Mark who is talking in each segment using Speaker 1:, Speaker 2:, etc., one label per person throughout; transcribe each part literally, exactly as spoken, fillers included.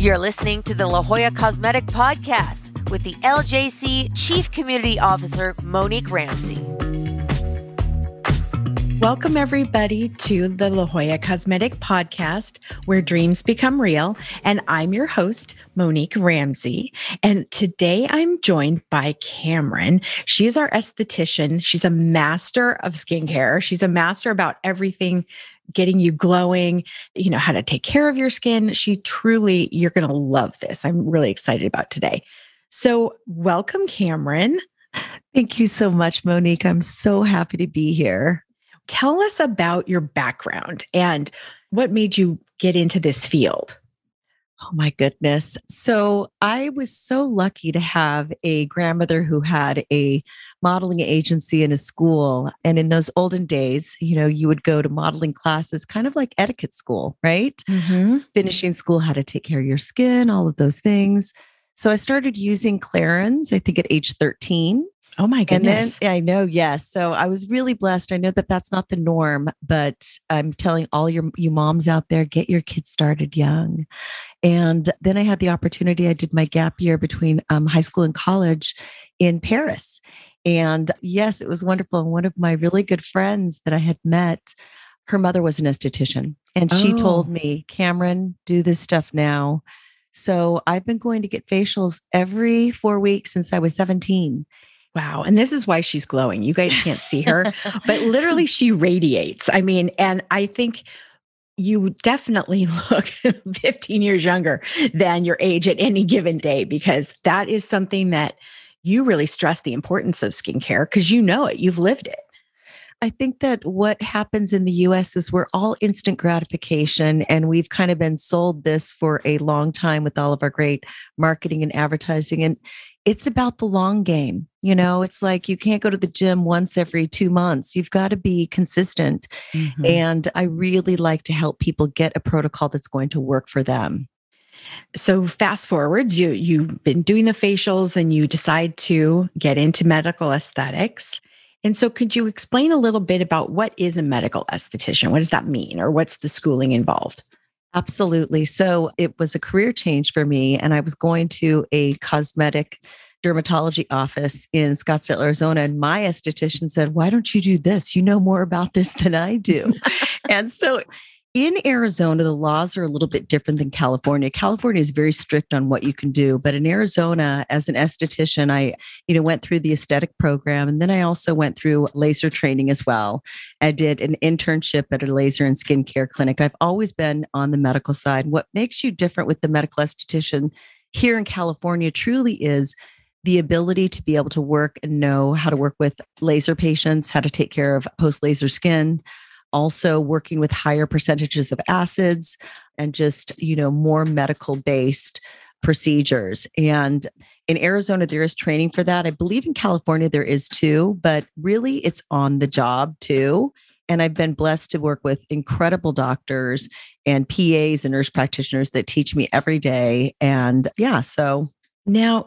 Speaker 1: You're listening to the La Jolla Cosmetic Podcast with the L J C Chief Community Officer, Monique Ramsey.
Speaker 2: Welcome, everybody, to the La Jolla Cosmetic Podcast, where dreams become real. And I'm your host, Monique Ramsey. And today I'm joined by Cameron. She's our esthetician. She's a master of skincare. She's a master about everything getting you glowing, you know, how to take care of your skin. She truly, you're going to love this. I'm really excited about today. So welcome, Cameron.
Speaker 3: Thank you so much, Monique. I'm so happy to be here.
Speaker 2: Tell us about your background and what made you get into this field.
Speaker 3: Oh my goodness. So I was so lucky to have a grandmother who had a modeling agency in a school. And in those olden days, you know, you would go to modeling classes, kind of like etiquette school, right?
Speaker 2: Mm-hmm.
Speaker 3: Finishing school, how to take care of your skin, all of those things. So I started using Clarins, I think at age thirteen.
Speaker 2: Oh my goodness.
Speaker 3: And then I know, yes. So I was really blessed. I know that that's not the norm, but I'm telling all your you moms out there, get your kids started young. And then I had the opportunity, I did my gap year between um, high school and college in Paris. And yes, it was wonderful. And one of my really good friends that I had met, her mother was an esthetician. And she
Speaker 2: Oh.
Speaker 3: told me, Cameron, do this stuff now. So I've been going to get facials every four weeks since I was seventeen.
Speaker 2: Wow. And this is why she's glowing. You guys can't see her, but literally she radiates. I mean, and I think you definitely look fifteen years younger than your age at any given day, because that is something that you really stress the importance of skincare because you know it, you've lived it.
Speaker 3: I think that what happens in the U S is we're all instant gratification, and we've kind of been sold this for a long time with all of our great marketing and advertising. And it's about the long game. You know, it's like you can't go to the gym once every two months. You've got to be consistent.
Speaker 2: Mm-hmm.
Speaker 3: And I really like to help people get a protocol that's going to work for them.
Speaker 2: So fast forwards, you, you've been doing the facials and you decide to get into medical aesthetics. And so could you explain a little bit about what is a medical esthetician? What does that mean? Or what's the schooling involved?
Speaker 3: Absolutely. So it was a career change for me, and I was going to a cosmetic dermatology office in Scottsdale, Arizona. And my esthetician said, why don't you do this? You know more about this than I do. And so in Arizona, the laws are a little bit different than California. California is very strict on what you can do. But in Arizona, as an esthetician, I, you know, went through the aesthetic program. And then I also went through laser training as well. I did an internship at a laser and skincare clinic. I've always been on the medical side. What makes you different with the medical esthetician here in California truly is the ability to be able to work and know how to work with laser patients, how to take care of post-laser skin, also working with higher percentages of acids and just, you know, more medical based procedures. And in Arizona, there is training for that. I believe in California, there is too, but really it's on the job too. And I've been blessed to work with incredible doctors and P As and nurse practitioners that teach me every day. And yeah, so.
Speaker 2: Now,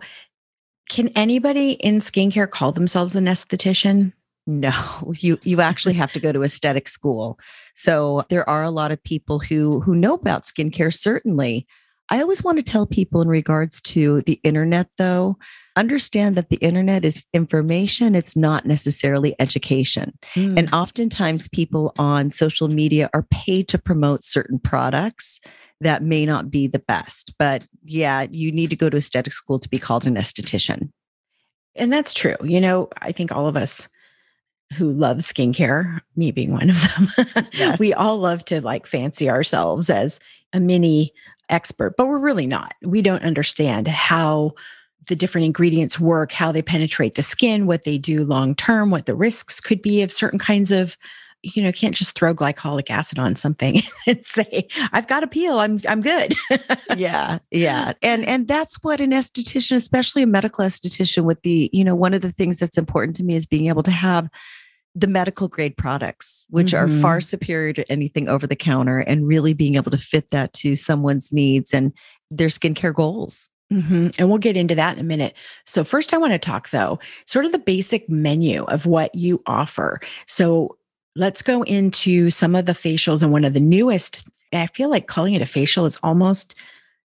Speaker 2: can anybody in skincare call themselves an esthetician?
Speaker 3: No, you you actually have to go to aesthetic school. So there are a lot of people who who know about skincare, certainly. I always want to tell people in regards to the internet, though, understand that the internet is information. It's not necessarily education.
Speaker 2: Mm.
Speaker 3: And oftentimes people on social media are paid to promote certain products that may not be the best. But yeah, you need to go to aesthetic school to be called an esthetician.
Speaker 2: And that's true. You know, I think all of us who love skincare, me being one of them,
Speaker 3: Yes.
Speaker 2: we all love to like fancy ourselves as a mini expert, but we're really not. We don't understand how the different ingredients work, how they penetrate the skin, what they do long term, what the risks could be of certain kinds of, you know, can't just throw glycolic acid on something and say, I've got a peel, I'm I'm good.
Speaker 3: Yeah, yeah. And and that's what an esthetician, especially a medical esthetician, with the, you know, one of the things that's important to me is being able to have the medical grade products, which
Speaker 2: Mhm.
Speaker 3: are far superior to anything over the counter, and really being able to fit that to someone's needs and their skincare goals.
Speaker 2: Mm-hmm. And we'll get into that in a minute. So first I want to talk though, sort of the basic menu of what you offer. So let's go into some of the facials, and one of the newest, I feel like calling it a facial is almost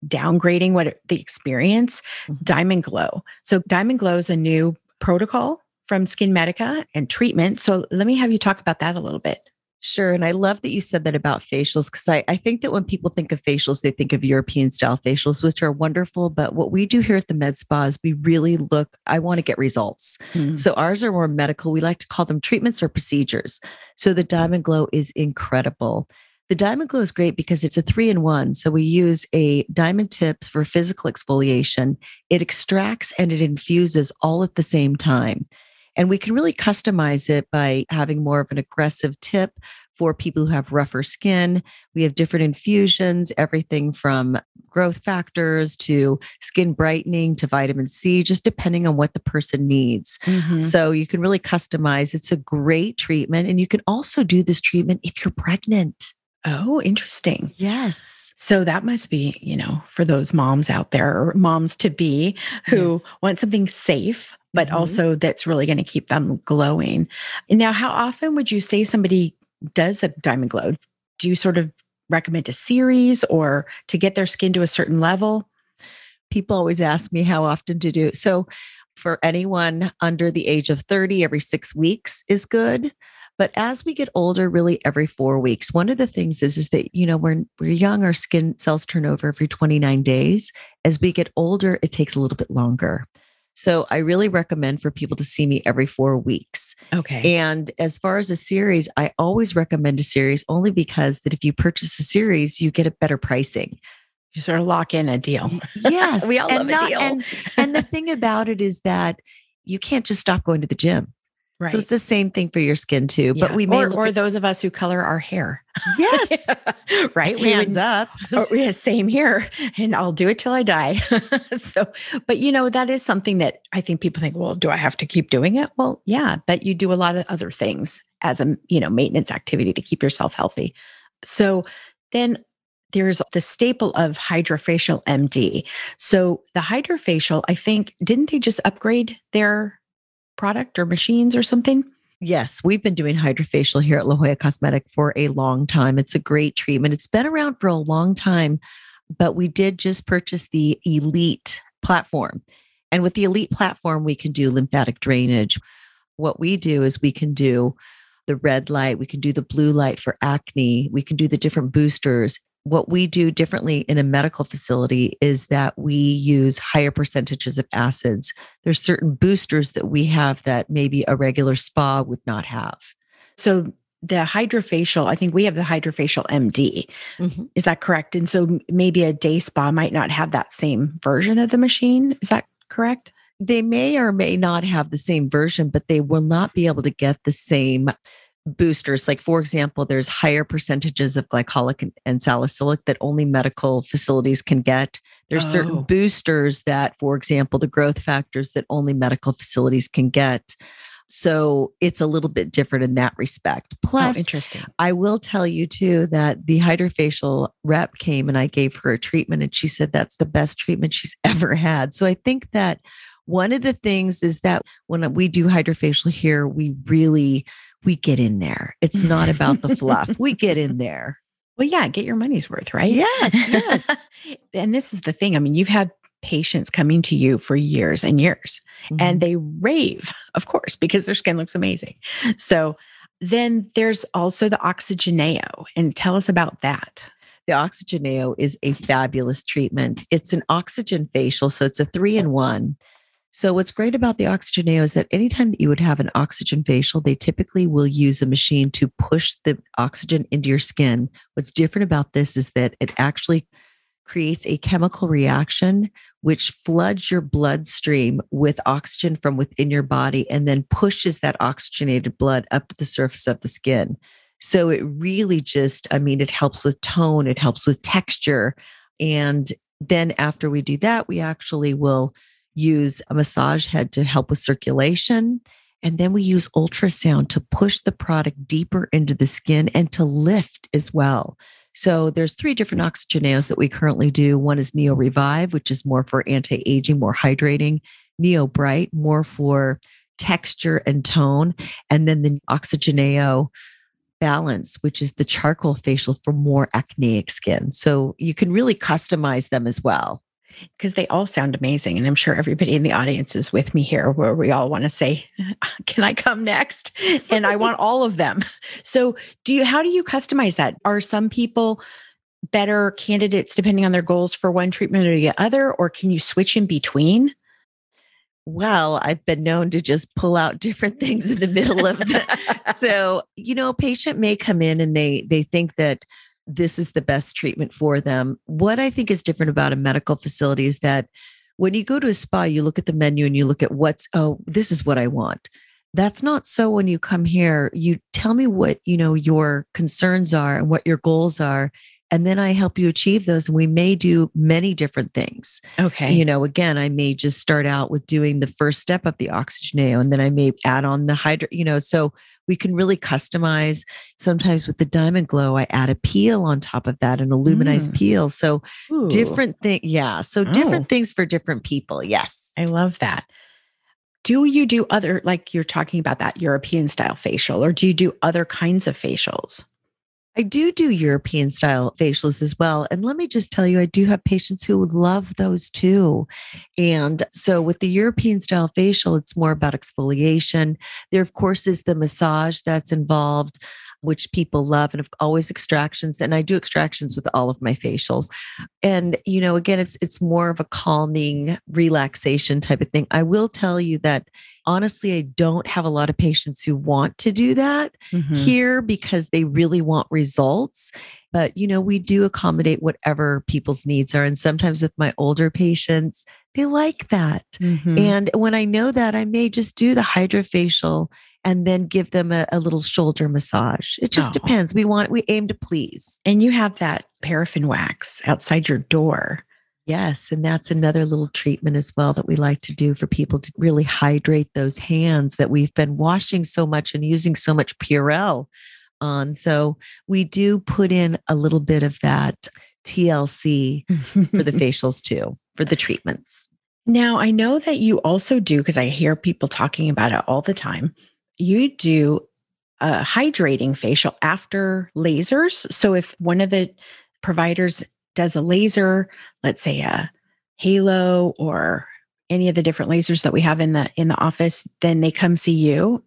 Speaker 2: downgrading what it- the experience,
Speaker 3: Mhm.
Speaker 2: Diamond Glow. So Diamond Glow is a new protocol from Skin Medica and treatment. So let me have you talk about that a little bit.
Speaker 3: Sure. And I love that you said that about facials because I, I think that when people think of facials, they think of European style facials, which are wonderful. But what we do here at the Med Spa is we really look, I want to get results.
Speaker 2: Mm.
Speaker 3: So ours are more medical. We like to call them treatments or procedures. So the Diamond Glow is incredible. The Diamond Glow is great because it's a three in one. So we use a diamond tips for physical exfoliation. It extracts and it infuses all at the same time. And we can really customize it by having more of an aggressive tip for people who have rougher skin. We have different infusions, everything from growth factors to skin brightening to vitamin C, just depending on what the person needs.
Speaker 2: Mhm.
Speaker 3: So you can really customize. It's a great treatment. And you can also do this treatment if you're pregnant.
Speaker 2: Oh, interesting.
Speaker 3: Yes.
Speaker 2: So that must be, you know, for those moms out there or moms to be who
Speaker 3: Yes.
Speaker 2: want something safe, but
Speaker 3: Mhm.
Speaker 2: also that's really going to keep them glowing. Now, how often would you say somebody does a Diamond Glow? Do you sort of recommend a series or to get their skin to a certain level?
Speaker 3: People always ask me how often to do it. So for anyone under the age of thirty, every six weeks is good. But as we get older, really every four weeks. One of the things is, is that, you know, when we're young, our skin cells turn over every twenty-nine days. As we get older, it takes a little bit longer. So I really recommend for people to see me every four weeks.
Speaker 2: Okay.
Speaker 3: And as far as a series, I always recommend a series only because that if you purchase a series, you get a better pricing.
Speaker 2: You sort of lock in a deal.
Speaker 3: Yes.
Speaker 2: We all
Speaker 3: and
Speaker 2: love a deal.
Speaker 3: And, and the thing about it is that you can't just stop going to the gym.
Speaker 2: Right.
Speaker 3: So it's the same thing for your skin too.
Speaker 2: Yeah.
Speaker 3: But we may
Speaker 2: or,
Speaker 3: look
Speaker 2: or
Speaker 3: at,
Speaker 2: those of us who color our hair.
Speaker 3: yes,
Speaker 2: Right. We
Speaker 3: hands
Speaker 2: would-
Speaker 3: up.
Speaker 2: Oh, yeah, same here. And I'll do it till I die. So, but you know, that is something that I think people think, well, do I have to keep doing it? Well, yeah, but you do a lot of other things as a, you know, maintenance activity to keep yourself healthy. So then there's the staple of Hydrofacial M D. So the Hydrofacial, I think, didn't they just upgrade their product or machines or something?
Speaker 3: Yes, we've been doing Hydrofacial here at La Jolla Cosmetic for a long time. It's a great treatment. It's been around for a long time, but we did just purchase the Elite platform. And with the Elite platform, we can do lymphatic drainage. What we do is we can do the red light, we can do the blue light for acne, we can do the different boosters. What we do differently in a medical facility is that we use higher percentages of acids. There's certain boosters that we have that maybe a regular spa would not have.
Speaker 2: So the Hydrofacial, I think we have the Hydrofacial M D.
Speaker 3: Mm-hmm.
Speaker 2: Is that correct? And so maybe a day spa might not have that same version of the machine. Is that correct?
Speaker 3: They may or may not have the same version, but they will not be able to get the same boosters. Like, for example, there's higher percentages of glycolic and, and salicylic that only medical facilities can get. There's
Speaker 2: Oh.
Speaker 3: certain boosters that, for example, the growth factors that only medical facilities can get. So it's a little bit different in that respect. Plus,
Speaker 2: Oh, interesting.
Speaker 3: I will tell you too that the Hydrofacial rep came and I gave her a treatment and she said that's the best treatment she's ever had. So I think that one of the things is that when we do Hydrofacial here, we really, we get in there. It's not about the fluff. We get in there.
Speaker 2: Well, yeah, get your money's worth, right?
Speaker 3: Yes, yes.
Speaker 2: And this is the thing. I mean, you've had patients coming to you for years and years,
Speaker 3: Mhm.
Speaker 2: and they rave, of course, because their skin looks amazing. So then there's also the Oxygeneo. And tell us about that.
Speaker 3: The Oxygeneo is a fabulous treatment. It's an oxygen facial, so it's a three in one. So what's great about the Oxygeneo is that anytime that you would have an oxygen facial, they typically will use a machine to push the oxygen into your skin. What's different about this is that it actually creates a chemical reaction which floods your bloodstream with oxygen from within your body and then pushes that oxygenated blood up to the surface of the skin. So it really just, I mean, it helps with tone, it helps with texture. And then after we do that, we actually will use a massage head to help with circulation. And then we use ultrasound to push the product deeper into the skin and to lift as well. So there's three different Oxygeneos that we currently do. One is Neo Revive, which is more for anti-aging, more hydrating. Neo Bright, more for texture and tone. And then the Oxygeneo Balance, which is the charcoal facial for more acneic skin. So you can really customize them as well.
Speaker 2: Because they all sound amazing. And I'm sure everybody in the audience is with me here where we all want to say, can I come next? And I want all of them. So do you, how do you customize that? Are some people better candidates depending on their goals for one treatment or the other, or can you switch in between?
Speaker 3: Well, I've been known to just pull out different things in the middle of the, so, you know, a patient may come in and they, they think that this is the best treatment for them. What I think is different about a medical facility is that when you go to a spa, you look at the menu and you look at what's, oh, this is what I want. That's not so when you come here. You tell me what, you know, your concerns are and what your goals are. And then I help you achieve those. And we may do many different things.
Speaker 2: Okay.
Speaker 3: You know, again, I may just start out with doing the first step of the Oxygeneo, and then I may add on the hydro, you know, so we can really customize. Sometimes with the Diamond Glow, I add a peel on top of that, an aluminized
Speaker 2: Mm.
Speaker 3: peel. So
Speaker 2: Ooh,
Speaker 3: different things. Yeah. So
Speaker 2: Oh.
Speaker 3: different things for different people. Yes.
Speaker 2: I love that. Do you do other, like you're talking about that European style facial, or do you do other kinds of facials?
Speaker 3: I do do European style facials as well. And let me just tell you, I do have patients who love those too. And so with the European style facial, it's more about exfoliation. There, of course, is the massage that's involved, which people love, and always extractions. And I do extractions with all of my facials. And, you know, again, it's it's more of a calming relaxation type of thing. I will tell you that honestly, I don't have a lot of patients who want to do that
Speaker 2: Mhm.
Speaker 3: here because they really want results. But, you know, we do accommodate whatever people's needs are. And sometimes with my older patients, they like that.
Speaker 2: Mhm.
Speaker 3: And when I know that, I may just do the hydrofacial and then give them a, a little shoulder massage. It just
Speaker 2: Oh.
Speaker 3: depends. We want, we aim to please.
Speaker 2: And you have that paraffin wax outside your door.
Speaker 3: Yes. And that's another little treatment as well that we like to do for people to really hydrate those hands that we've been washing so much and using so much Purell on. So we do put in a little bit of that T L C for the facials too, for the treatments.
Speaker 2: Now, I know that you also do, because I hear people talking about it all the time, you do a hydrating facial after lasers. So if one of the providers does a laser, let's say a Halo or any of the different lasers that we have in the in the office, then they come see you.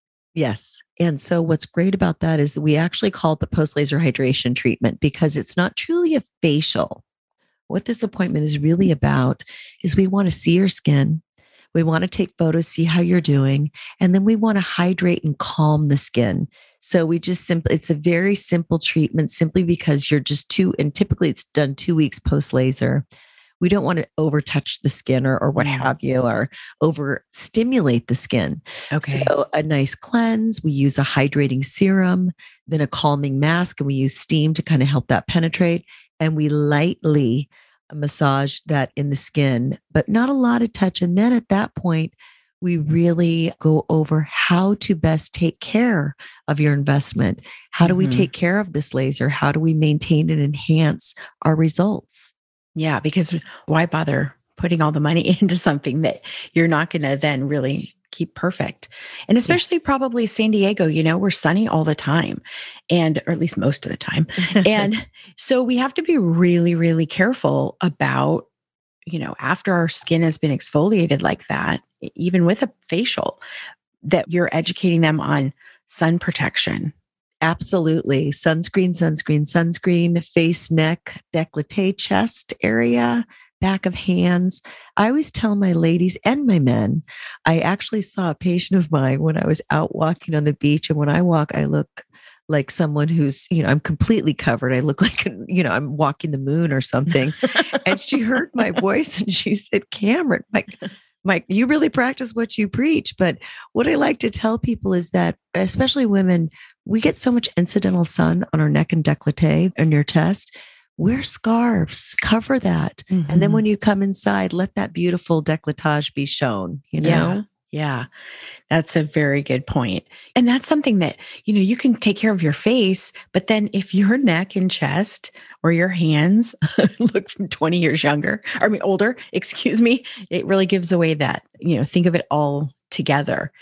Speaker 3: Yes. And so what's great about that is that we actually call it the post-laser hydration treatment because it's not truly a facial. What this appointment is really about is we want to see your skin. We want to take photos, see how you're doing, and then we want to hydrate and calm the skin. So we just simply, it's a very simple treatment simply because you're just two, and typically it's done two weeks post-laser. We don't want to overtouch the skin or, or what
Speaker 2: Mm.
Speaker 3: have you, or over stimulate the skin.
Speaker 2: Okay.
Speaker 3: So a nice cleanse, we use a hydrating serum, then a calming mask, and we use steam to kind of help that penetrate. And we lightly massage that in the skin, but not a lot of touch. And then at that point, we really go over how to best take care of your investment. How do we
Speaker 2: Mhm.
Speaker 3: take care of this laser? How do we maintain and enhance our results?
Speaker 2: Yeah, because why bother putting all the money into something that you're not going to then really keep perfect? And especially probably San Diego, you know, we're sunny all the time, and or at least most of the time. And so we have to be really, really careful about, you know, after our skin has been exfoliated like that, e- even with a facial, that you're educating them on sun protection.
Speaker 3: Absolutely. Sunscreen, sunscreen, sunscreen, face, neck, décolleté, chest area, back of hands. I always tell my ladies and my men, I actually saw a patient of mine when I was out walking on the beach. And when I walk, I look like someone who's, you know, I'm completely covered. I look like, you know, I'm walking the moon or something. And she heard my voice and she said, Cameron, Mike, Mike, you really practice what you preach. But what I like to tell people is that, especially women, we get so much incidental sun on our neck and décolleté and your chest. Wear scarves, cover that. And then
Speaker 2: Mhm.
Speaker 3: when you come inside, let that beautiful décolletage be shown, you know?
Speaker 2: Yeah. Yeah. That's a very good point. And that's something that, you know, you can take care of your face, but then if your neck and chest or your hands look from twenty years younger, I mean, older, excuse me, it really gives away that, you know, think of it all together.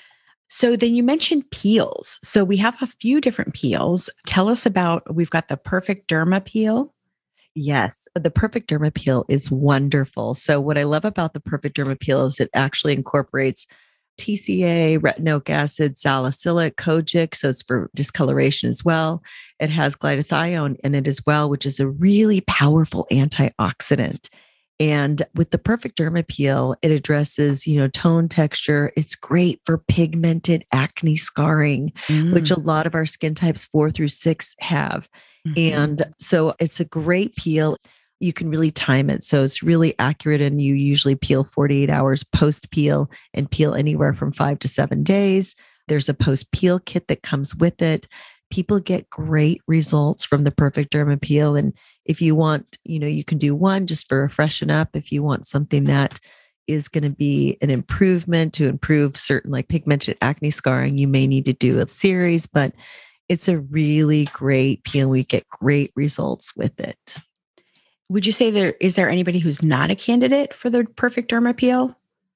Speaker 2: So then you mentioned peels. So we have a few different peels. Tell us about, we've got the Perfect Derma peel.
Speaker 3: Yes, the Perfect Derma peel is wonderful. So what I love about the Perfect Derma peel is it actually incorporates T C A, retinoic acid, salicylic, kojic. So it's for discoloration as well. It has glutathione in it as well, which is a really powerful antioxidant. And with the Perfect Derma peel, it addresses, you know, tone, texture. It's great for pigmented acne scarring, mm. which a lot of our skin types four through six have. Mm-hmm. And so it's a great peel. You can really time it. So it's really accurate. And you usually peel forty-eight hours post peel and peel anywhere from five to seven days. There's a post peel kit that comes with it. People get great results from the Perfect Derma peel. And if you want, you know, you can do one just for a freshen up. If you want something that is going to be an improvement to improve certain like pigmented acne scarring, you may need to do a series, but it's a really great peel. We get great results with it.
Speaker 2: Would you say there is there anybody who's not a candidate for the Perfect Derma peel?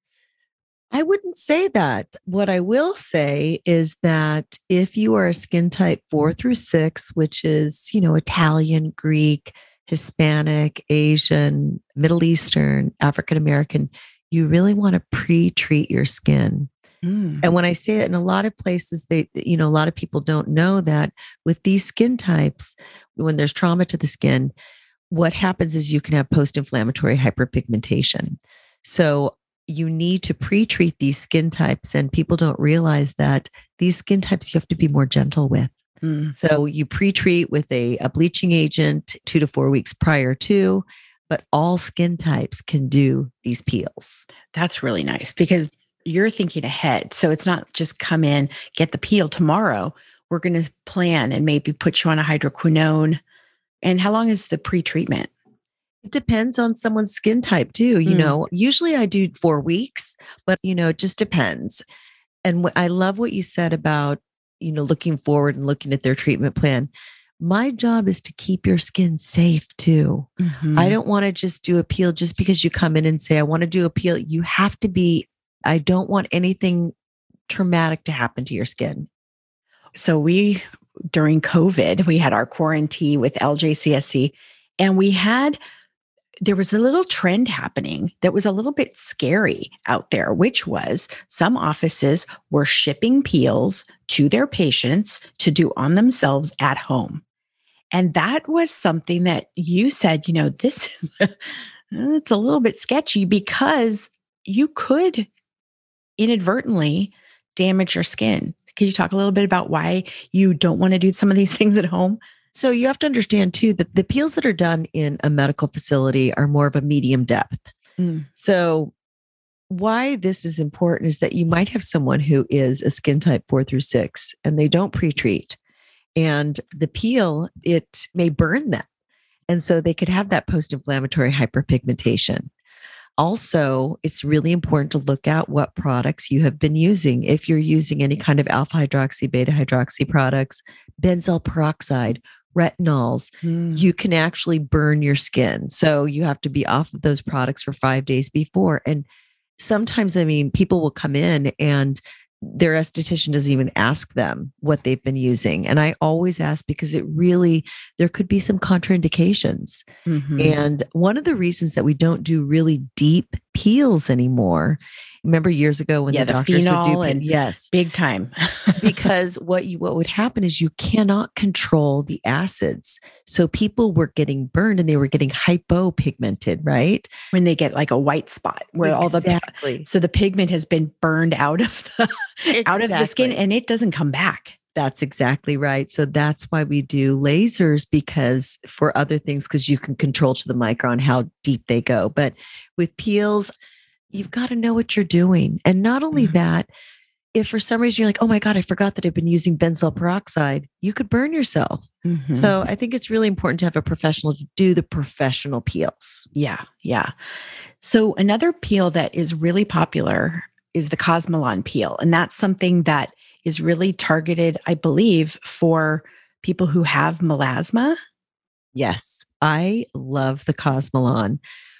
Speaker 3: I wouldn't say that. What I will say is that if you are a skin type four through six, which is, you know, Italian, Greek, Hispanic, Asian, Middle Eastern, African American, you really want to pre-treat your skin. Mm. And when I say it in a lot of places, they, you know, a lot of people don't know that with these skin types, when there's trauma to the skin, what happens is you can have post-inflammatory hyperpigmentation. So you need to pre-treat these skin types, and people don't realize that these skin types you have to be more gentle with. Mm. So you pre-treat with a, a bleaching agent two to four weeks prior to, but all skin types can do these peels.
Speaker 2: That's really nice because you're thinking ahead. So it's not just come in, get the peel tomorrow. We're going to plan and maybe put you on a hydroquinone. And how long is the pre-treatment?
Speaker 3: It depends on someone's skin type too. You mm. know, usually I do four weeks, but you know, it just depends. And what I love what you said about, you know, looking forward and looking at their treatment plan. My job is to keep your skin safe too. Mm-hmm. I don't want to just do a peel just because you come in and say, I want to do a peel. You have to be, I don't want anything traumatic to happen to your skin.
Speaker 2: So we, during COVID, we had our quarantine with L J C S C, and we had, there was a little trend happening that was a little bit scary out there, which was some offices were shipping peels to their patients to do on themselves at home. And that was something that you said, you know, this is, it's a little bit sketchy because you could inadvertently damage your skin. Can you talk a little bit about why you don't want to do some of these things at home?
Speaker 3: So you have to understand too, that the peels that are done in a medical facility are more of a medium depth. Mm. So why this is important is that you might have someone who is a skin type four through six and they don't pre-treat, and the peel, it may burn them. And so they could have that post-inflammatory hyperpigmentation. Also, it's really important to look at what products you have been using. If you're using any kind of alpha hydroxy, beta hydroxy products, benzoyl peroxide, retinols, mm. you can actually burn your skin. So you have to be off of those products for five days before. And sometimes, I mean, people will come in and their esthetician doesn't even ask them what they've been using. And I always ask because it really, there could be some contraindications. Mm-hmm. And one of the reasons that we don't do really deep peels anymore, remember years ago when
Speaker 2: yeah,
Speaker 3: the,
Speaker 2: the
Speaker 3: doctors would do
Speaker 2: and yes, big time.
Speaker 3: Because what you what would happen is you cannot control the acids. So people were getting burned and they were getting hypopigmented, right?
Speaker 2: When they get like a white spot where
Speaker 3: exactly.
Speaker 2: all the so the pigment has been burned out of the exactly. out of the skin and it doesn't come back.
Speaker 3: That's exactly right. So that's why we do lasers, because for other things, because you can control to the micron how deep they go. But with peels, you've got to know what you're doing. And not only mm-hmm. that, if for some reason you're like, oh my God, I forgot that I've been using benzoyl peroxide, you could burn yourself. Mm-hmm. So I think it's really important to have a professional to do the professional peels.
Speaker 2: Yeah. Yeah. So another peel that is really popular is the Cosmelan peel. And that's something that is really targeted, I believe, for people who have melasma.
Speaker 3: Yes. I love the Cosmelan.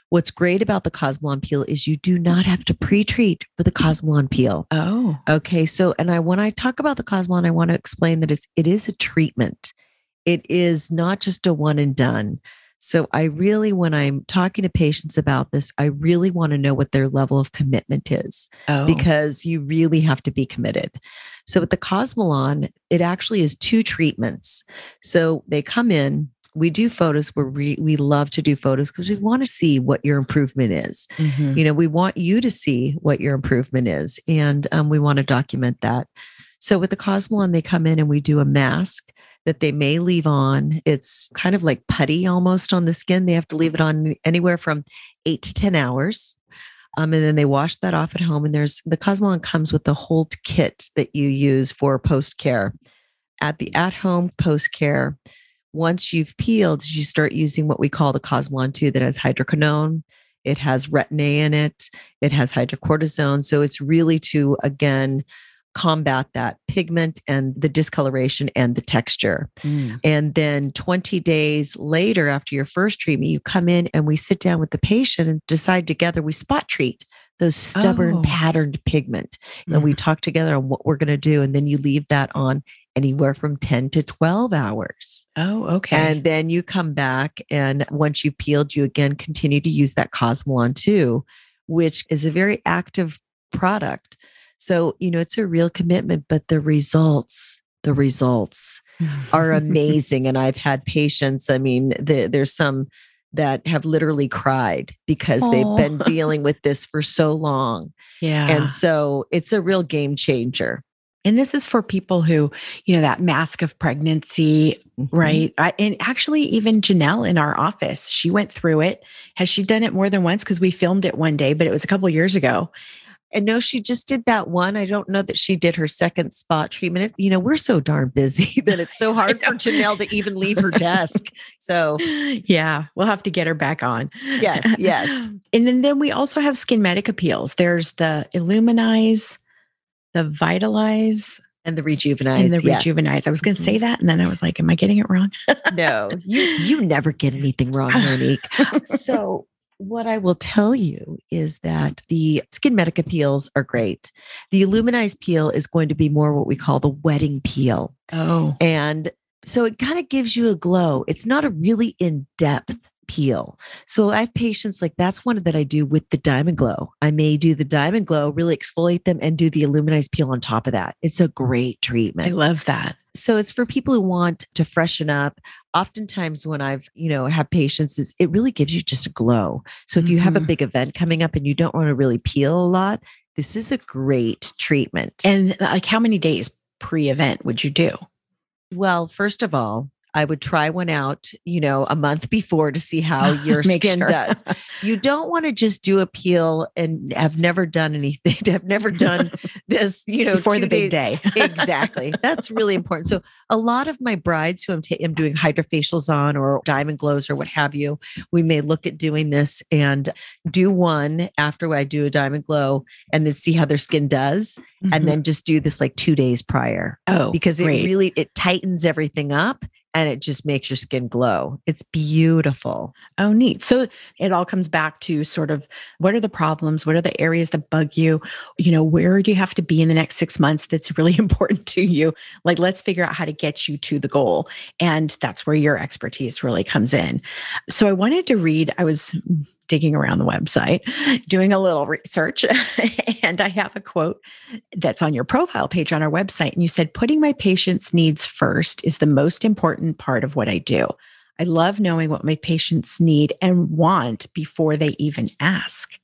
Speaker 3: What's great about the Cosmelan peel is you do not have to pre-treat for the Cosmelan peel.
Speaker 2: Oh,
Speaker 3: Okay. So, and I, when I talk about the Cosmelan, I want to explain that it's, it is a treatment. It is not just a one and done. So I really, when I'm talking to patients about this, I really want to know what their level of commitment is,
Speaker 2: oh,
Speaker 3: because you really have to be committed. So with the Cosmelan, it actually is two treatments. So they come in, we do photos where we, we love to do photos because we want to see what your improvement is.
Speaker 2: Mhm.
Speaker 3: You know, we want you to see what your improvement is, and um, we want to document that. So with the Cosmelan, they come in and we do a mask that they may leave on. It's kind of like putty almost on the skin. They have to leave it on anywhere from eight to ten hours. Um, and then they wash that off at home. And there's the Cosmelan comes with the whole kit that you use for post-care. At the at-home post-care, once you've peeled, you start using what we call the Cosmelan two that has hydroquinone. It has retin-A in it. It has hydrocortisone. So it's really to, again, combat that pigment and the discoloration and the texture.
Speaker 2: Mm.
Speaker 3: And then twenty days later, after your first treatment, you come in and we sit down with the patient and decide together, we spot treat those stubborn
Speaker 2: Oh.
Speaker 3: patterned pigment. And we talk together on what we're going to do. And then you leave that on anywhere from ten to twelve hours.
Speaker 2: Oh, okay.
Speaker 3: And then you come back, and once you peeled, you again continue to use that Cosmelan two, which is a very active product. So, you know, it's a real commitment, but the results, the results are amazing. And I've had patients, I mean, the, there's some that have literally cried because
Speaker 2: Aw.
Speaker 3: they've been dealing with this for so long.
Speaker 2: Yeah.
Speaker 3: And so it's a real game changer.
Speaker 2: And this is for people who, you know, that mask of pregnancy,
Speaker 3: Mm-hmm.
Speaker 2: right? I, and actually, even Janelle in our office, she went through it. Has she done it more than once? Because we filmed it one day, but it was a couple of years ago.
Speaker 3: And no, she just did that one. I don't know that she did her second spot treatment. It, you know, we're so darn busy that it's so hard for Janelle to even leave her desk. So
Speaker 2: Yeah, we'll have to get her back on.
Speaker 3: yes, yes.
Speaker 2: And then, then we also have Skinmedic appeals. There's the Illuminize, the Vitalize,
Speaker 3: And the Rejuvenize.
Speaker 2: and the
Speaker 3: yes.
Speaker 2: Rejuvenize. I was going to say that, and then I was like, am I getting it wrong?
Speaker 3: No, you you never get anything wrong, Monique. So what I will tell you is that the Skinmedic peels are great. The Illuminize peel is going to be more what we call the wedding peel.
Speaker 2: Oh,
Speaker 3: And so it kind of gives you a glow. It's not a really in-depth peel. So I have patients like that's one that I do with the Diamond Glow. I may do the Diamond Glow, really exfoliate them, and do the Illuminize peel on top of that. It's a great treatment.
Speaker 2: I love that.
Speaker 3: So it's for people who want to freshen up. Oftentimes when I've, you know, have patients, is it really gives you just a glow. So if you have a
Speaker 2: Mhm.
Speaker 3: big event coming up and you don't want to really peel a lot, this is a great treatment.
Speaker 2: And like, how many days pre-event would you do?
Speaker 3: Well, first of all, I would try one out, you know, a month before to see how your
Speaker 2: Make
Speaker 3: skin
Speaker 2: sure.
Speaker 3: does. You don't want to just do a peel and have never done anything, have never done this, you know,
Speaker 2: Before
Speaker 3: two
Speaker 2: the big
Speaker 3: days-
Speaker 2: day.
Speaker 3: Exactly. That's really important. So a lot of my brides who I'm, ta- I'm doing hydrofacials on or diamond glows or what have you, we may look at doing this and do one after I do a diamond glow and then see how their skin does.
Speaker 2: Mhm.
Speaker 3: And then just do this like two days prior
Speaker 2: oh,
Speaker 3: because it
Speaker 2: great.
Speaker 3: really, it tightens everything up and it just makes your skin glow. It's beautiful.
Speaker 2: Oh, neat. So it all comes back to sort of what are the problems? What are the areas that bug you? You know, where do you have to be in the next six months that's really important to you? Like, let's figure out how to get you to the goal. And that's where your expertise really comes in. So I wanted to read, I was digging around the website, doing a little research, and I have a quote that's on your profile page on our website. And you said, putting my patients' needs first is the most important part of what I do. I love knowing what my patients need and want before they even ask.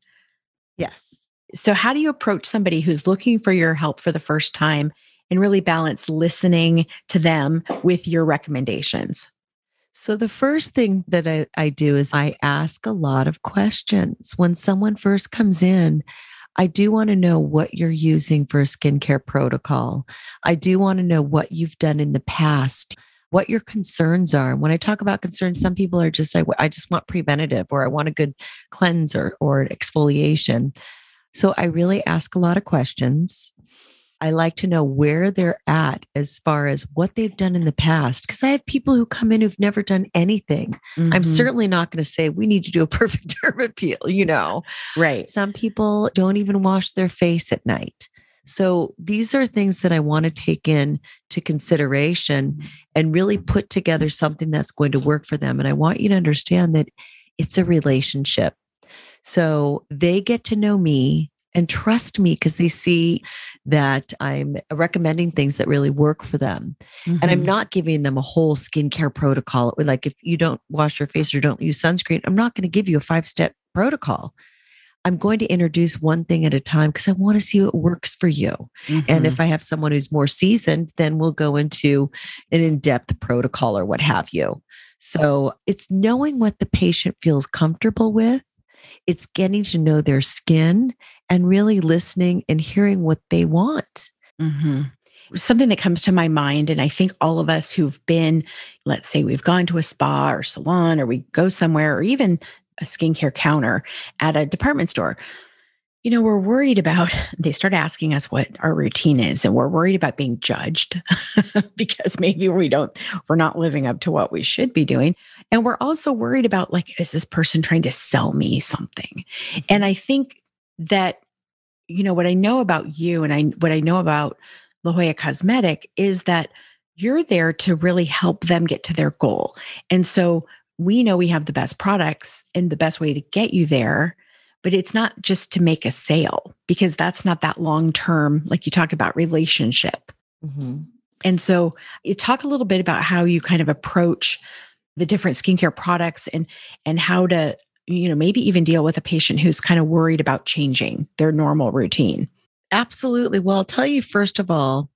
Speaker 3: Yes.
Speaker 2: So how do you approach somebody who's looking for your help for the first time and really balance listening to them with your recommendations?
Speaker 3: So the first thing that I, I do is I ask a lot of questions. When someone first comes in, I do want to know what you're using for a skincare protocol. I do want to know what you've done in the past, what your concerns are. When I talk about concerns, some people are just, I, I just want preventative, or I want a good cleanser or exfoliation. So I really ask a lot of questions. I like to know where they're at as far as what they've done in the past. Because I have people who come in who've never done anything. Mm-hmm. I'm certainly not going to say we need to do a perfect derma peel, you know.
Speaker 2: Right.
Speaker 3: Some people don't even wash their face at night. So these are things that I want to take in to consideration and really put together something that's going to work for them. And I want you to understand that it's a relationship. So they get to know me and trust me because they see that I'm recommending things that really work for them. Mm-hmm. And I'm not giving them a whole skincare protocol. Like if you don't wash your face or don't use sunscreen, I'm not going to give you a five-step protocol. I'm going to introduce one thing at a time because I want to see what works for you. Mm-hmm. And if I have someone who's more seasoned, then we'll go into an in-depth protocol or what have you. So it's knowing what the patient feels comfortable with. It's getting to know their skin and really listening and hearing what they want.
Speaker 2: Mm-hmm. Something that comes to my mind, and I think all of us who've been, let's say we've gone to a spa or salon, or we go somewhere, or even a skincare counter at a department store, you know, we're worried about, they start asking us what our routine is, and we're worried about being judged because maybe we don't, we're not living up to what we should be doing. And we're also worried about, like, is this person trying to sell me something? And I think that, you know, what I know about you and I, what I know about La Jolla Cosmetic is that you're there to really help them get to their goal. And so we know we have the best products and the best way to get you there. But it's not just to make a sale, because that's not that long-term, like you talk about, relationship. Mm-hmm. And so you talk a little bit about how you kind of approach the different skincare products and, and how to, you know, maybe even deal with a patient who's kind of worried about changing their normal routine.
Speaker 3: Absolutely. Well, I'll tell you, first of all,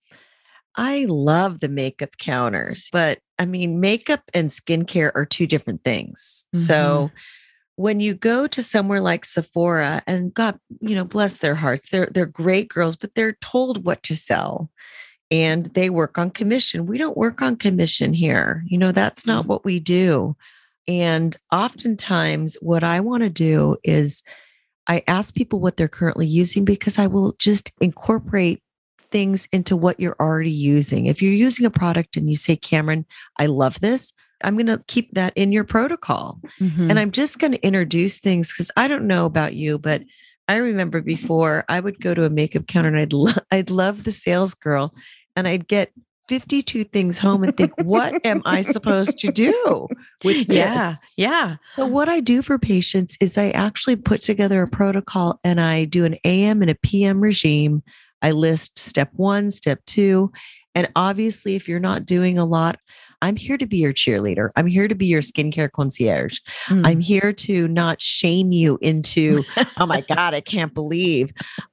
Speaker 3: I love the makeup counters, but I mean, makeup and skincare are two different things. Mm-hmm. So when you go to somewhere like Sephora, and God, you know, bless their hearts, they're they're great girls, but they're told what to sell and they work on commission. We don't work on commission here. You know, that's not what we do. And oftentimes what I want to do is I ask people what they're currently using, because I will just incorporate things into what you're already using. If you're using a product and you say, Cameron, I love this, I'm going to keep that in your protocol. Mm-hmm. And I'm just going to introduce things, because I don't know about you, but I remember before I would go to a makeup counter and I'd, lo- I'd love the sales girl, and I'd get fifty-two things home and think, what am I supposed to do with this?
Speaker 2: Yeah. Yeah.
Speaker 3: So what I do for patients is I actually put together a protocol and I do an A M and a P M regime. I list step one, step two. And obviously, if you're not doing a lot, I'm here to be your cheerleader. I'm here to be your skincare concierge. Mm. I'm here to not shame you into, oh my God, I can't believe.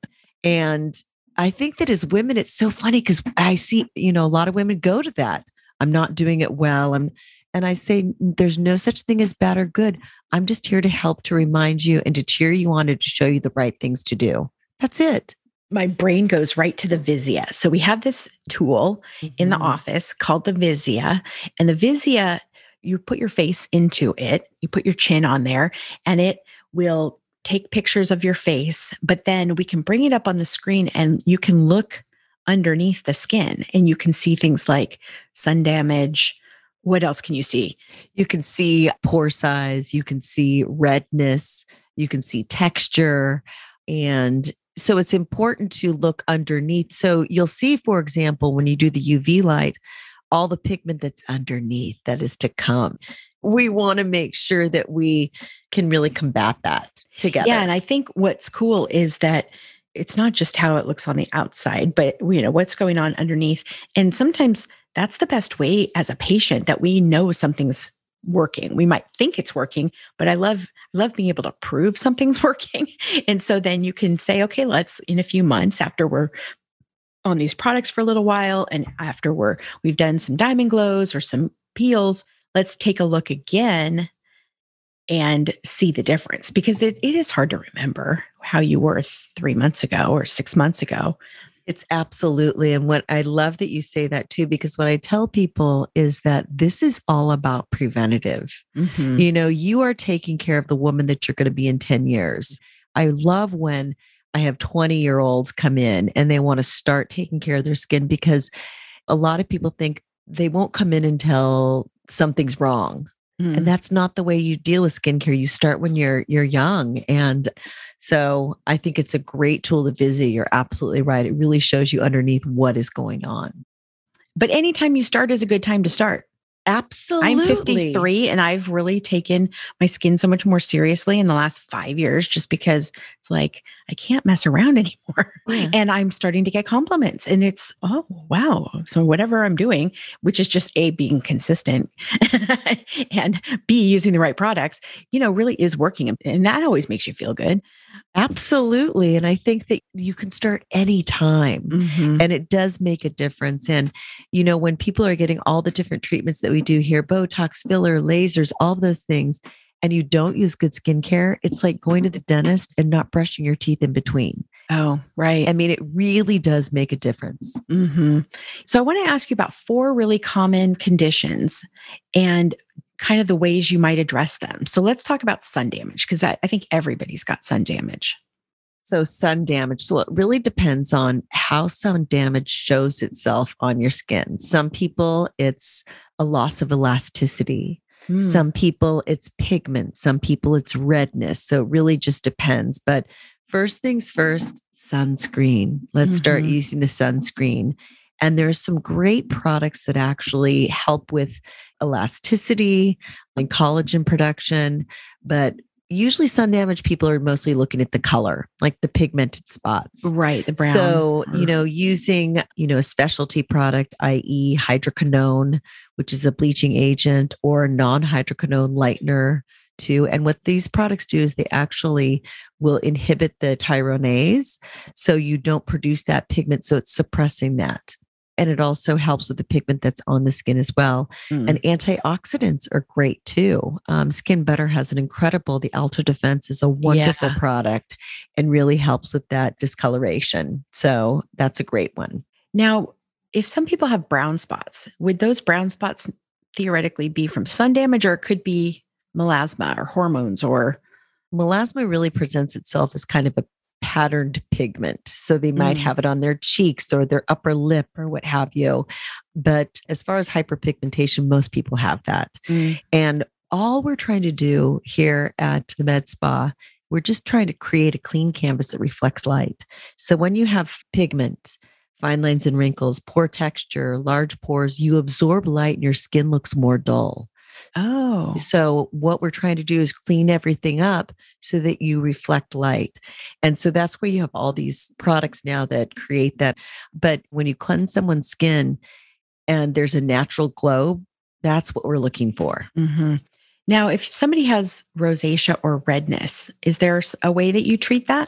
Speaker 3: And I think that as women, it's so funny because I see, you know, a lot of women go to that. I'm not doing it well. I'm, and I say, there's no such thing as bad or good. I'm just here to help, to remind you and to cheer you on and to show you the right things to do. That's it.
Speaker 2: My brain goes right to the Vizia. So we have this tool mm-hmm. in the office called the Vizia. And the Vizia, you put your face into it, you put your chin on there, and it will take pictures of your face. But then we can bring it up on the screen and you can look underneath the skin and you can see things like sun damage. What else can you see?
Speaker 3: You can see pore size, you can see redness, you can see texture. And so it's important to look underneath. So you'll see, for example, when you do the U V light, all the pigment that's underneath that is to come. We want to make sure that we can really combat that together.
Speaker 2: Yeah. And I think what's cool is that it's not just how it looks on the outside, but you know, what's going on underneath. And sometimes that's the best way as a patient that we know something's working. We might think it's working, but I love, love being able to prove something's working. And so then you can say, okay, let's, in a few months after we're on these products for a little while, and after we're, we've done some diamond glows or some peels, let's take a look again and see the difference, because it, it is hard to remember how you were three months ago or six months ago.
Speaker 3: It's absolutely. And what I love that you say that too, because what I tell people is that this is all about preventative. Mm-hmm. You know, you are taking care of the woman that you're going to be in ten years. I love when I have twenty year olds come in and they want to start taking care of their skin because a lot of people think they won't come in until something's wrong.
Speaker 2: Mm.
Speaker 3: And that's not the way you deal with skincare. You start when you're you're young. And so I think it's a great tool to visit. You're absolutely right. It really shows you underneath what is going on.
Speaker 2: But anytime you start is a good time to start.
Speaker 3: Absolutely.
Speaker 2: I'm fifty-three and I've really taken my skin so much more seriously in the last five years just because it's like, I can't mess around anymore.
Speaker 3: Yeah.
Speaker 2: And I'm starting to get compliments and it's, oh, wow. So whatever I'm doing, which is just A, being consistent and B, using the right products, you know, really is working. And that always makes you feel good.
Speaker 3: Absolutely. And I think that you can start anytime.
Speaker 2: Mm-hmm.
Speaker 3: And it does make a difference. And, you know, when people are getting all the different treatments that we do here, Botox, filler, lasers, all of those things, and you don't use good skincare, it's like going to the dentist and not brushing your teeth in between.
Speaker 2: Oh, right.
Speaker 3: I mean, it really does make a difference.
Speaker 2: Mm-hmm. So I want to ask you about four really common conditions and kind of the ways you might address them. So let's talk about sun damage, because I, I think everybody's got sun damage.
Speaker 3: So sun damage. So it really depends on how sun damage shows itself on your skin. Some people, it's a loss of elasticity.
Speaker 2: Mm.
Speaker 3: Some people, it's pigment. Some people, it's redness. So it really just depends. But first things first, sunscreen. Let's mm-hmm. start using the sunscreen. And there's some great products that actually help with elasticity and collagen production. But usually sun damage, people are mostly looking at the color, like the pigmented spots.
Speaker 2: Right, the brown.
Speaker 3: So, you know, using, you know, a specialty product, that is hydroquinone, which is a bleaching agent, or non-hydroquinone lightener too. And what these products do is they actually will inhibit the tyronase. So you don't produce that pigment. So it's suppressing that. And it also helps with the pigment that's on the skin as well. Mm. And antioxidants are great too. Um, Skin Better has an incredible, the Alto Defense is a wonderful yeah. product and really helps with that discoloration. So that's a great one.
Speaker 2: Now, if some people have brown spots, would those brown spots theoretically be from sun damage, or it could be melasma or hormones? Or
Speaker 3: melasma really presents itself as kind of a patterned pigment. So they might mm. have it on their cheeks or their upper lip or what have you. But as far as hyperpigmentation, most people have that. Mm. And all we're trying to do here at the Med Spa, we're just trying to create a clean canvas that reflects light. So when you have pigment, fine lines and wrinkles, poor texture, large pores, you absorb light and your skin looks more dull.
Speaker 2: Oh.
Speaker 3: So what we're trying to do is clean everything up so that you reflect light. And so that's where you have all these products now that create that. But when you cleanse someone's skin and there's a natural glow, that's what we're looking for.
Speaker 2: Mm-hmm. Now, if somebody has rosacea or redness, is there a way that you treat that?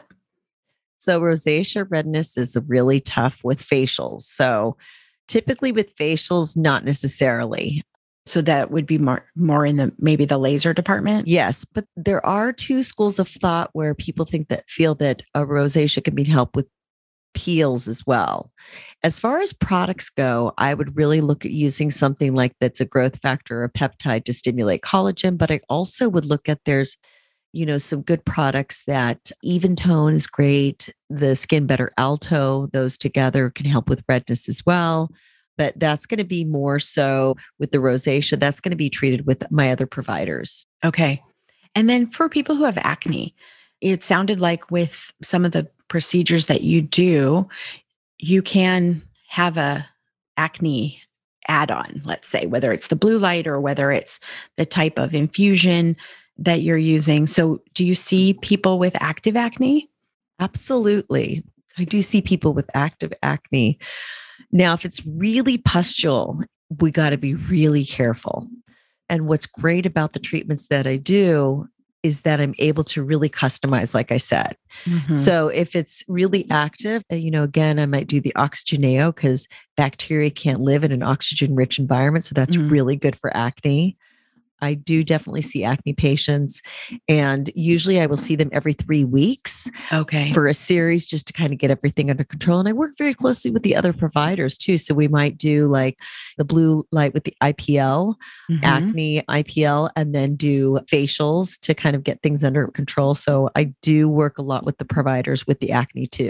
Speaker 3: So rosacea redness is really tough with facials. So typically with facials, not necessarily.
Speaker 2: So that would be more, more in the, maybe the laser department?
Speaker 3: Yes. But there are two schools of thought where people think that feel that a rosacea can be helped with peels as well. As far as products go, I would really look at using something like that's a growth factor or a peptide to stimulate collagen. But I also would look at there's, you know, some good products that Even Tone is great. The Skin Better Alto, those together can help with redness as well. But that's going to be more so with the rosacea. That's going to be treated with my other providers.
Speaker 2: Okay. And then for people who have acne, it sounded like with some of the procedures that you do, you can have a acne add-on, let's say, whether it's the blue light or whether it's the type of infusion that you're using. So do you see people with active acne?
Speaker 3: Absolutely. I do see people with active acne. Now, if it's really pustule, we got to be really careful. And what's great about the treatments that I do is that I'm able to really customize, like I said. Mm-hmm. So if it's really active, you know, again, I might do the Oxygeneo because bacteria can't live in an oxygen-rich environment. So that's mm-hmm. really good for acne. I do definitely see acne patients, and usually I will see them every three weeks
Speaker 2: Okay.
Speaker 3: for a series just to kind of get everything under control. And I work very closely with the other providers too. So we might do like the blue light with the I P L,
Speaker 2: Mhm.
Speaker 3: acne I P L, and then do facials to kind of get things under control. So I do work a lot with the providers with the acne too.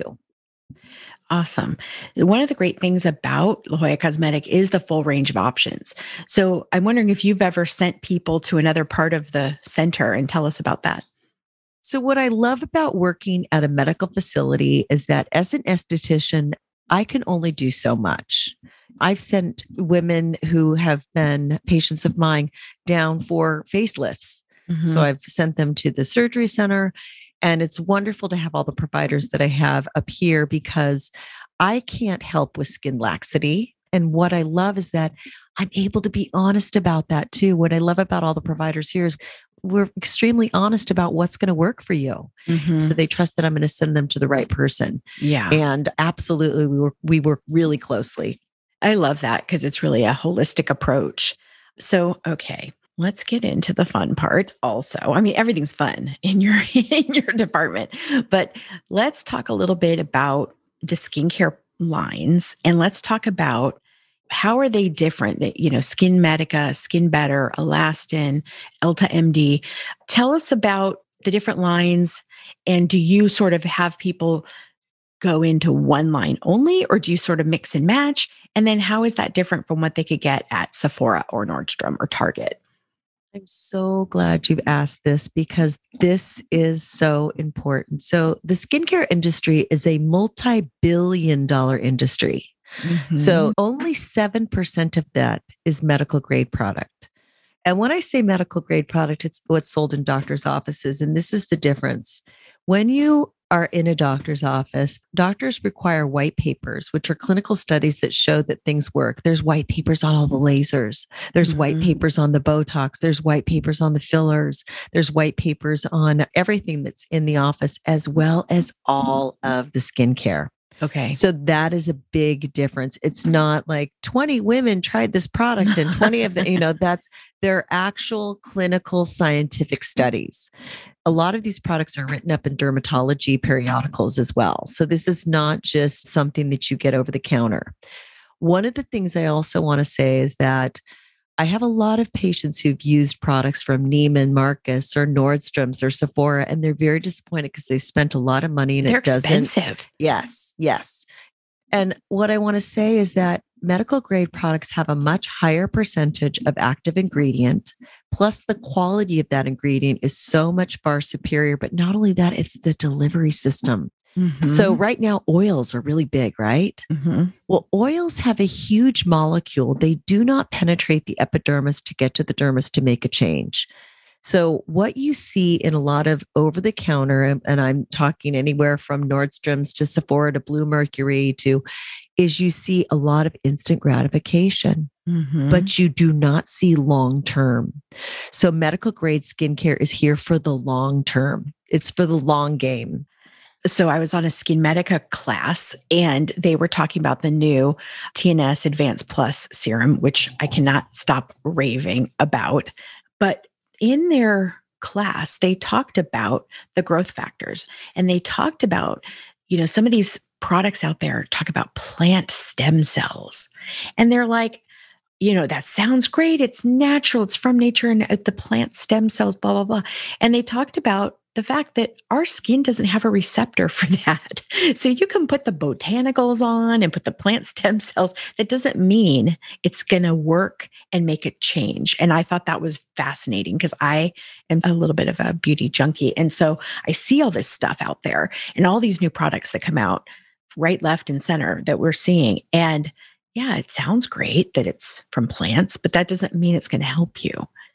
Speaker 2: Awesome. One of the great things about La Jolla Cosmetic is the full range of options. So I'm wondering if you've ever sent people to another part of the center, and tell us about that.
Speaker 3: So what I love about working at a medical facility is that as an esthetician, I can only do so much. I've sent women who have been patients of mine down for facelifts.
Speaker 2: Mhm.
Speaker 3: So I've sent them to the surgery center. And it's wonderful to have all the providers that I have up here because I can't help with skin laxity. And what I love is that I'm able to be honest about that too. What I love about all the providers here is we're extremely honest about what's going to work for you.
Speaker 2: Mhm.
Speaker 3: So they trust that I'm going to send them to the right person.
Speaker 2: Yeah.
Speaker 3: And absolutely, we work, we work really closely.
Speaker 2: I love that because it's really a holistic approach. So, okay, let's get into the fun part also. I mean, everything's fun in your in your department, but let's talk a little bit about the skincare lines, and let's talk about how are they different that, you know, Skin Medica, Skin Better, Alastin, Elta M D. Tell us about the different lines, and do you sort of have people go into one line only, or do you sort of mix and match? And then how is that different from what they could get at Sephora or Nordstrom or Target?
Speaker 3: I'm so glad you've asked this because this is so important. So, the skincare industry is a multi billion dollar industry.
Speaker 2: Mhm.
Speaker 3: So, only seven percent of that is medical grade product. And when I say medical grade product, it's what's sold in doctors' offices. And this is the difference. When you are in a doctor's office, doctors require white papers, which are clinical studies that show that things work. There's white papers on all the lasers. There's white
Speaker 2: Mhm.
Speaker 3: papers on the Botox. There's white papers on the fillers. There's white papers on everything that's in the office, as well as all of the skincare.
Speaker 2: Okay.
Speaker 3: So that is a big difference. It's not like twenty women tried this product and twenty of the, you know, that's their actual clinical scientific studies. A lot of these products are written up in dermatology periodicals as well. So this is not just something that you get over the counter. One of the things I also want to say is that I have a lot of patients who've used products from Neiman Marcus or Nordstrom's or Sephora, and they're very disappointed because they spent a lot of money and
Speaker 2: They're
Speaker 3: it doesn't.
Speaker 2: expensive.
Speaker 3: Yes, yes. And what I want to say is that medical grade products have a much higher percentage of active ingredient. Plus, the quality of that ingredient is so much far superior. But not only that, it's the delivery system.
Speaker 2: Mhm.
Speaker 3: So, right now, oils are really big, right?
Speaker 2: Mhm.
Speaker 3: Well, oils have a huge molecule. They do not penetrate the epidermis to get to the dermis to make a change. So, what you see in a lot of over the counter, and, and I'm talking anywhere from Nordstrom's to Sephora to Blue Mercury to, is you see a lot of instant gratification,
Speaker 2: Mhm.
Speaker 3: but you do not see long term. So, medical grade skincare is here for the long term, it's for the long game.
Speaker 2: So I was on a Skin Medica class, and they were talking about the new T N S Advanced Plus serum, which I cannot stop raving about. But in their class, they talked about the growth factors, and they talked about, you know, some of these products out there talk about plant stem cells. And they're like, you know, that sounds great. It's natural. It's from nature, and uh, the plant stem cells, blah, blah, blah. And they talked about the fact that our skin doesn't have a receptor for that. So you can put the botanicals on and put the plant stem cells. That doesn't mean it's going to work and make a change. And I thought that was fascinating because I am a little bit of a beauty junkie. And so I see all this stuff out there and all these new products that come out right, left, and center that we're seeing. And yeah, it sounds great that it's from plants, but that doesn't mean it's going to help you.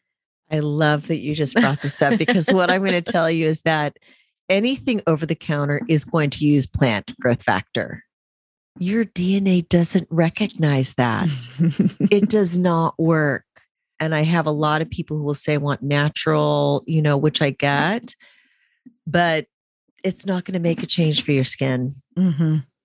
Speaker 3: I love that you just brought this up because what I'm going to tell you is that anything over the counter is going to use plant growth factor. Your D N A doesn't recognize that. It does not work. And I have a lot of people who will say, I want natural, you know, which I get, but it's not going to make a change for your skin.
Speaker 2: Mm-hmm.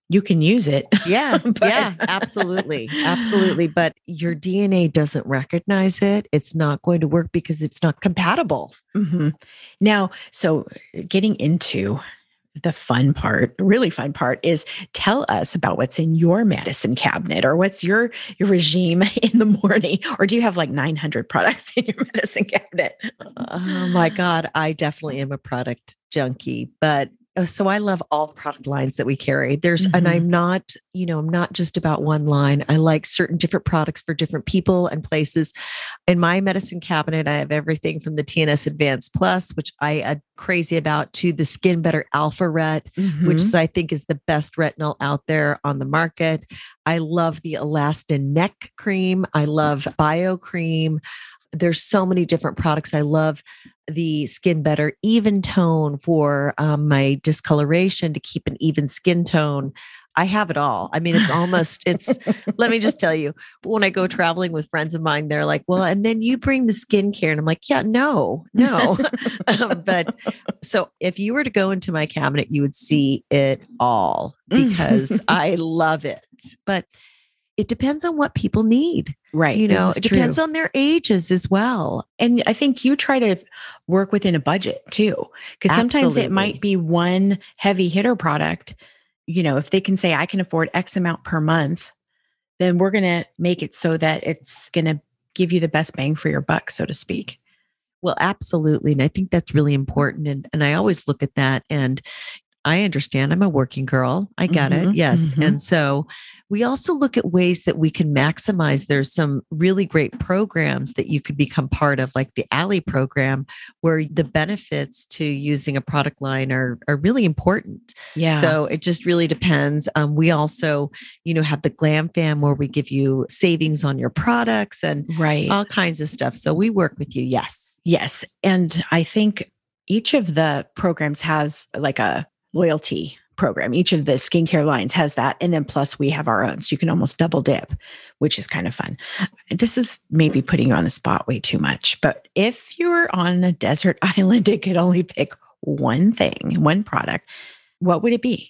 Speaker 2: you can use it.
Speaker 3: Yeah.
Speaker 2: But-
Speaker 3: yeah, absolutely. Absolutely. But your D N A doesn't recognize it. It's not going to work because it's not compatible.
Speaker 2: Mhm. Now, so getting into the fun part, really fun part is tell us about what's in your medicine cabinet, or what's your, your regime in the morning, or do you have like nine hundred products in your medicine cabinet?
Speaker 3: Oh my God. I definitely am a product junkie, but uh, so I love all the product lines that we carry. There's, and
Speaker 2: Mhm.
Speaker 3: I'm not, you know, I'm not just about one line. I like certain different products for different people and places. In my medicine cabinet, I have everything from the T N S Advanced Plus, which I am crazy about, to the Skin Better Alpha Ret, which
Speaker 2: Mhm.
Speaker 3: is, I think is the best retinol out there on the market. I love the Elastin Neck Cream. I love Bio Cream. There's so many different products. I love the Skin Better Even Tone for um, my discoloration to keep an even skin tone. I have it all. I mean, it's almost, it's, let me just tell you, when I go traveling with friends of mine, they're like, well, and then you bring the skincare. And I'm like, yeah, no, no. Um, but so if you were to go into my cabinet, you would see it all because I love it. But it depends on what people need.
Speaker 2: Right.
Speaker 3: You
Speaker 2: this
Speaker 3: know,
Speaker 2: is
Speaker 3: it depends
Speaker 2: true.
Speaker 3: on their ages as well.
Speaker 2: And I think you try to work within a budget too, because sometimes it might
Speaker 3: Absolutely.
Speaker 2: be one heavy hitter product. You know, if they can say, I can afford X amount per month, then we're going to make it so that it's going to give you the best bang for your buck, so to speak.
Speaker 3: Well, absolutely. And I think that's really important. And, and I always look at that and I understand I'm a working girl. I get
Speaker 2: Mhm,
Speaker 3: it. Yes.
Speaker 2: mhm.
Speaker 3: And so we also look at ways that we can maximize. There's some really great programs that you could become part of, like the Alley program, where the benefits to using a product line are, are really important.
Speaker 2: Yeah.
Speaker 3: So it just really depends. Um, we also, you know, have the Glam Fam where we give you savings on your products and
Speaker 2: right.
Speaker 3: all kinds of stuff. So we work with you. Yes.
Speaker 2: Yes. And I think each of the programs has like a loyalty program. Each of the skincare lines has that. And then plus we have our own. So you can almost double dip, which is kind of fun. This is maybe putting you on the spot way too much. But if you're on a desert island and could only pick one thing, one product, what would it be?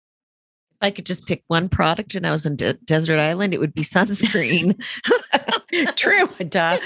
Speaker 3: If I could just pick one product and I was on de- desert island, it would be sunscreen.
Speaker 2: True. Duh.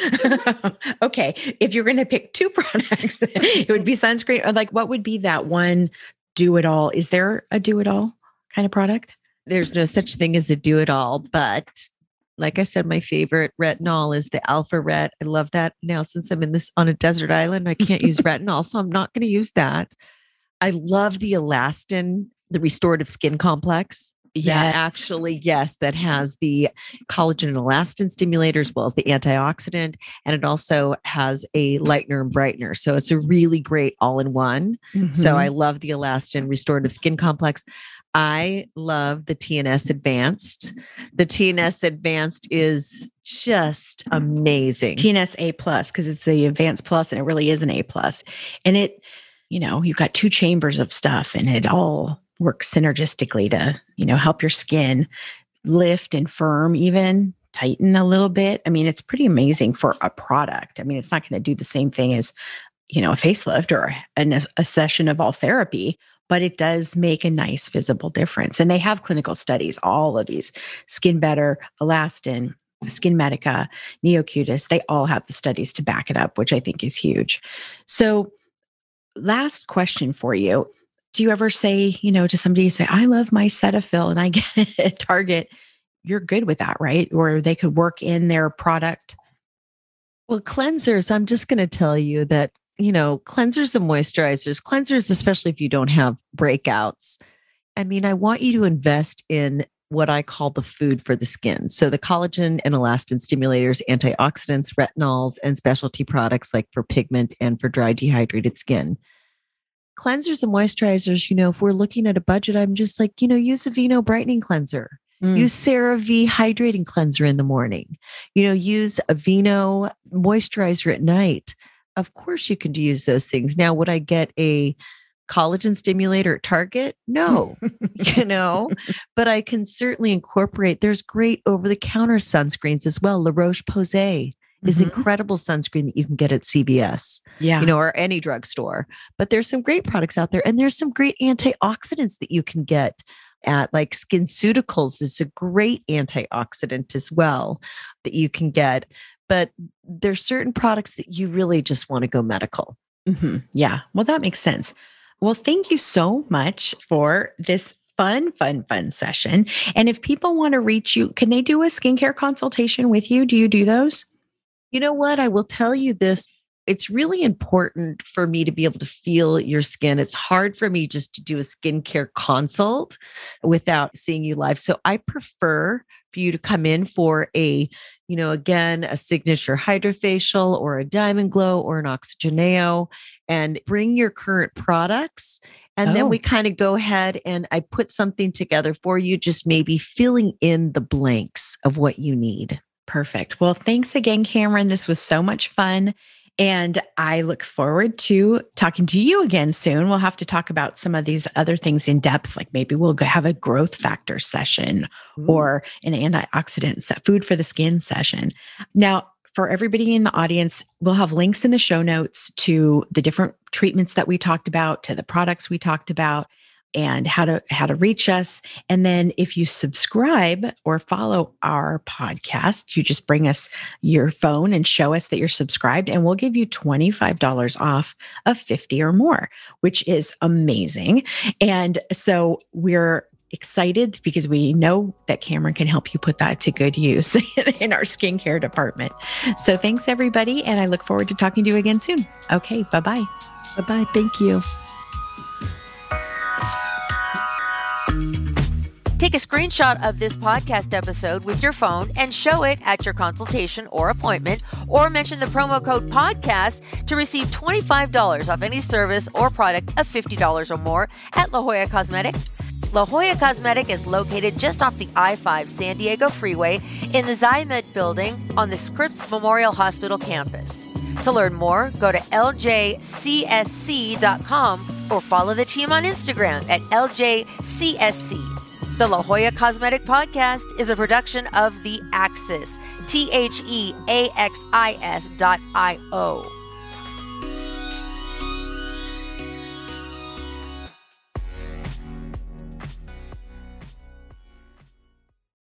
Speaker 2: Okay. If you're going to pick two products, it would be sunscreen. Or like, what would be that one do it all? Is there a do it all kind of product?
Speaker 3: There's no such thing as a do it all, but like I said, my favorite retinol is the Alpha Ret. I love that. Now, since I'm in this on a desert island, I can't use retinol, so I'm not going to use that. I love the Elastin, the restorative skin complex.
Speaker 2: Yes.
Speaker 3: That actually, yes, that has the collagen and elastin stimulator as well as the antioxidant. And it also has a lightener and brightener. So it's a really great all-in-one.
Speaker 2: Mhm.
Speaker 3: So I love the Elastin restorative skin complex. I love the T N S Advanced. The T N S Advanced is just amazing.
Speaker 2: T N S A plus, because it's the advanced plus and it really is an A plus. And it, you know, you've got two chambers of stuff and it all works synergistically to, you know, help your skin lift and firm, even tighten a little bit. I mean, it's pretty amazing for a product. I mean, it's not going to do the same thing as, you know, a facelift or a, a session of all therapy, but it does make a nice visible difference. And they have clinical studies, all of these, Skin Better, Elastin, Skin Medica, Neocutis, they all have the studies to back it up, which I think is huge. So last question for you. Do you ever say, you know, to somebody, you say, I love my Cetaphil and I get it at Target, you're good with that, right? Or they could work in their product.
Speaker 3: Well, cleansers, I'm just going to tell you that, you know, cleansers and moisturizers, cleansers, especially if you don't have breakouts. I mean, I want you to invest in what I call the food for the skin. So the collagen and elastin stimulators, antioxidants, retinols, and specialty products like for pigment and for dry, dehydrated skin. Cleansers and moisturizers, you know, if we're looking at a budget, I'm just like, you know, use a Vino brightening cleanser.
Speaker 2: Mm.
Speaker 3: Use CeraVe hydrating cleanser in the morning. You know, use a Vino moisturizer at night. Of course, you can use those things. Now, would I get a collagen stimulator at Target? No, you know, but I can certainly incorporate. There's great over-the-counter sunscreens as well. La Roche-Posay is
Speaker 2: Mhm.
Speaker 3: incredible sunscreen that you can get at C V S,
Speaker 2: Yeah.
Speaker 3: you know, or any drugstore. But there's some great products out there, and there's some great antioxidants that you can get at. Like SkinCeuticals is a great antioxidant as well that you can get. But there's certain products that you really just want to go medical.
Speaker 2: Mm-hmm. Yeah. Well, that makes sense. Well, thank you so much for this fun, fun, fun session. And if people want to reach you, can they do a skincare consultation with you? Do you do those?
Speaker 3: You know what? I will tell you this. It's really important for me to be able to feel your skin. It's hard for me just to do a skincare consult without seeing you live. So I prefer for you to come in for a, you know, again, a signature hydrofacial or a diamond glow or an oxygeneo, and bring your current products. And oh. then we kind of go ahead and I put something together for you, just maybe filling in the blanks of what you need.
Speaker 2: Perfect. Well, thanks again, Cameron. This was so much fun. And I look forward to talking to you again soon. We'll have to talk about some of these other things in depth, like maybe we'll have a growth factor session Ooh. or an antioxidant set, food for the skin session. Now, for everybody in the audience, we'll have links in the show notes to the different treatments that we talked about, to the products we talked about, and how to how to reach us. And then if you subscribe or follow our podcast, you just bring us your phone and show us that you're subscribed, and we'll give you twenty-five dollars off of fifty or more, which is amazing. And so we're excited because we know that Cameron can help you put that to good use in our skincare department. So thanks, everybody. And I look forward to talking to you again soon. Okay, bye-bye.
Speaker 3: Bye-bye. Thank you.
Speaker 1: Take a screenshot of this podcast episode with your phone and show it at your consultation or appointment, or mention the promo code podcast to receive twenty-five dollars off any service or product of fifty dollars or more at La Jolla Cosmetic. La Jolla Cosmetic is located just off the I five San Diego Freeway in the Zymed building on the Scripps Memorial Hospital campus. To learn more, go to L J C S C dot com or follow the team on Instagram at L J C S C. The La Jolla Cosmetic Podcast is a production of The Axis, T H E A X I S dot I O.